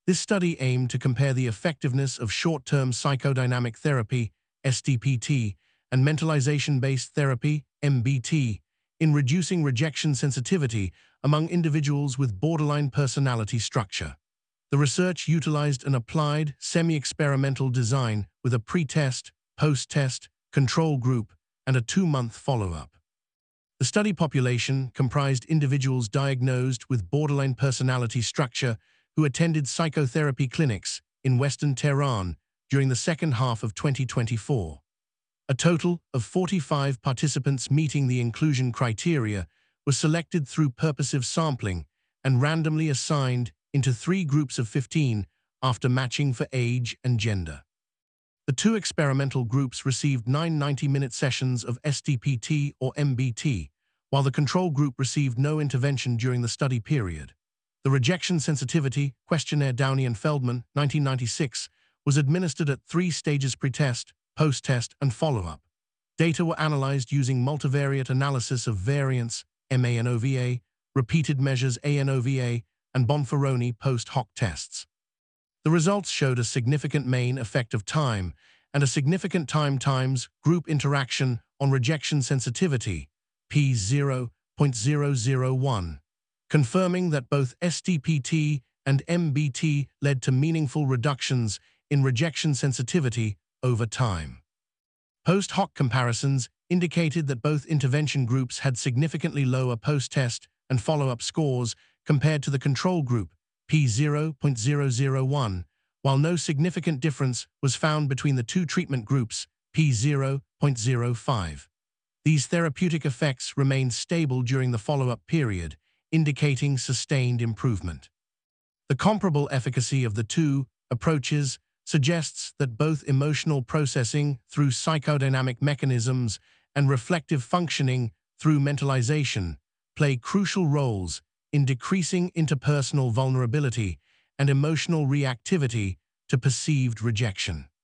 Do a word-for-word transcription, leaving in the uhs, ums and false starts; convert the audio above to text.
This study aimed to compare the effectiveness of short-term psychodynamic therapy, S D P T, and mentalization-based therapy, M B T, in reducing rejection sensitivity among individuals with borderline personality structure. The research utilized an applied, semi-experimental design with a pre-test, post-test, control group, and a two-month follow-up. The study population comprised individuals diagnosed with borderline personality structure who attended psychotherapy clinics in Western Tehran during the second half of twenty twenty-four. A total of forty-five participants meeting the inclusion criteria was selected through purposive sampling and randomly assigned into three groups of fifteen after matching for age and gender. The two experimental groups received nine ninety-minute sessions of S D P T or M B T, while the control group received no intervention during the study period. The Rejection Sensitivity Questionnaire Downey and Feldman, nineteen ninety-six, was administered at three stages: pre-test, post-test, and follow-up. Data were analyzed using multivariate analysis of variance, MANOVA, repeated measures ANOVA, and Bonferroni post-hoc tests. The results showed a significant main effect of time and a significant time times group interaction on rejection sensitivity, p zero point zero zero one, confirming that both S D P T and M B T led to meaningful reductions in rejection sensitivity over time. Post-hoc comparisons indicated that both intervention groups had significantly lower post-test and follow-up scores compared to the control group, p zero point zero zero one, while no significant difference was found between the two treatment groups, p zero point zero five. These therapeutic effects remained stable during the follow-up period, indicating sustained improvement. The comparable efficacy of the two approaches suggests that both emotional processing through psychodynamic mechanisms and reflective functioning through mentalization play crucial roles in decreasing interpersonal vulnerability and emotional reactivity to perceived rejection.